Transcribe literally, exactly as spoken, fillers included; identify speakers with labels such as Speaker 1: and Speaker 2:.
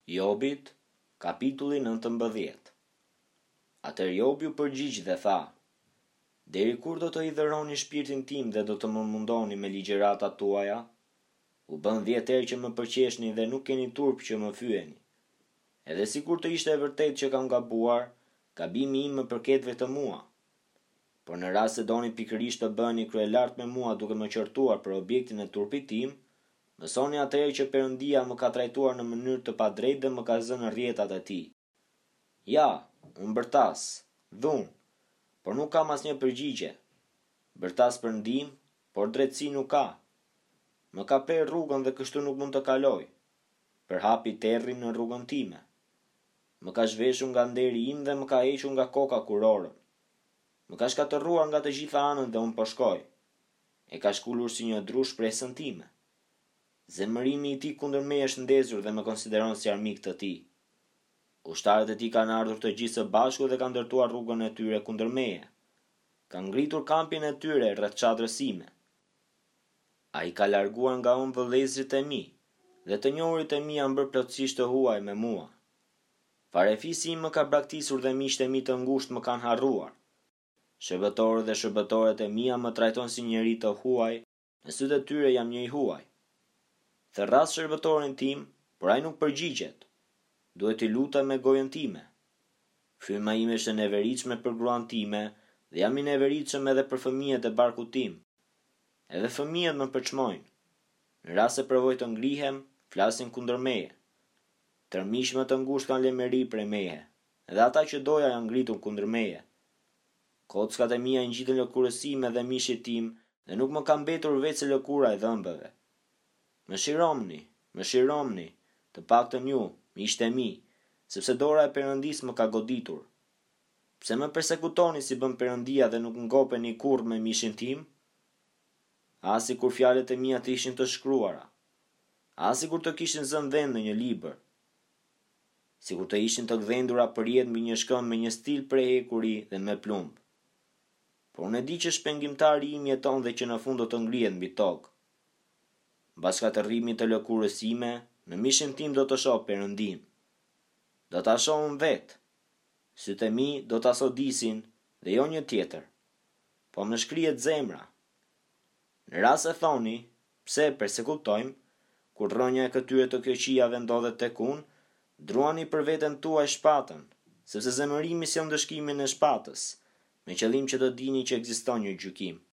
Speaker 1: Jobit, kapitulli nëntëmbëdhjetë. Atër Jobi u përgjigj dhe tha: Deri kur do të hidhëroni shpirtin tim dhe do të më mundoni me ligjëratat tuaja? U bën dhjetë herë që më përqeshni dhe nuk keni turp që më fyeni. Edhe sikur të ishte e vërtet që kam gabuar, gabimi im më përket vetëm mua. Por në rast se doni pikërisht të bëni kryelart me mua duke më qortuar për objektin e turpit tim, mësoni atëherë që Perëndia më ka trajtuar në mënyrë të padrejtë dhe më ka zënë rrjetat e tij. Ja, unë bërtas, dhun, por nuk kam asnjë përgjigje. Bërtas për ndihmë, por drejtësi nuk ka. Më ka prerë rrugën dhe kështu nuk mund të kaloj. Përhapi terrin në rrugën time. Më ka zhveshur nga nderi im dhe më ka hequr nga koka kurorën. Më ka shkatërruar nga të gjitha anët dhe unë po shkoj. E ka shkullur si një dru shpresën time. Zemërimi i tij kundër meje është ndezur dhe më konsideron si armik të tij. Ushtarët e tij kanë ardhur të gjithë së bashku dhe kanë ndërtuar rrugën e tyre kundër meje. Kanë ngritur kampin e tyre rreth çadrës sime. Ai ka larguar nga unë vëllezërit e mi, dhe të njohurit e mi janë bërë plotësisht të huaj me mua. Farefisi im më ka braktisur dhe miqtë e mi të ngushtë më kanë harruar. Shërbëtorët dhe shërbëtoret e mia më trajton si njëri të huaj, në sytë e tyre jam një i huaj. Therras shërbëtorin tim, por ai nuk përgjigjet. Duhet i lutem me gojën time. Fryma ime është e neveritshme për gruan time dhe jam i neveritshëm edhe për fëmijët e barkut tim. Edhe fëmijët më përçmojnë. Në rast se provoj të ngrihem, flasin kundër meje. Tërmiq më të ngushtë kanë lemëri prej meje, edhe ata që doja janë ngritur kundër meje. Kockat e mia i ngjiten lëkurësime dhe mishit tim dhe nuk më ka mbetur veç se lëkura e dhëmbëve. Më shiromni, më shiromni, të paktën ju, miqtë e mi, sepse dora e Perëndis më ka goditur. Pse më persekutoni si bën Perëndia dhe nuk ngopeni kurrë me mishin tim? As sikur fjalët e mia të ishin të shkruara, as sikur të kishin zënë vend në një libër. Sikur të ishin të gdhendura përjet mbi një shkëmbë me një stil prej hekuri dhe me plumb. Por unë e di që shpengimtari im jeton dhe që në fund do të ngrihet mbi tokë. Mbas shkatërrimit të lëkurës sime, në mishin tim do të shoh Perëndin. Do ta shoh unë vetë. Sytë e mi do ta sodisin dhe jo një tjetër. Po më shkrihet zemra. Në rast se thoni, pse persekutojmë, kur rrënja e këtyre të këqijave ndodhet tek unë, druani për veten tuaj shpatën, sepse zemërimi sjell ndëshkimin e shpatës, me qëllim që të dini që ekziston një gjykim.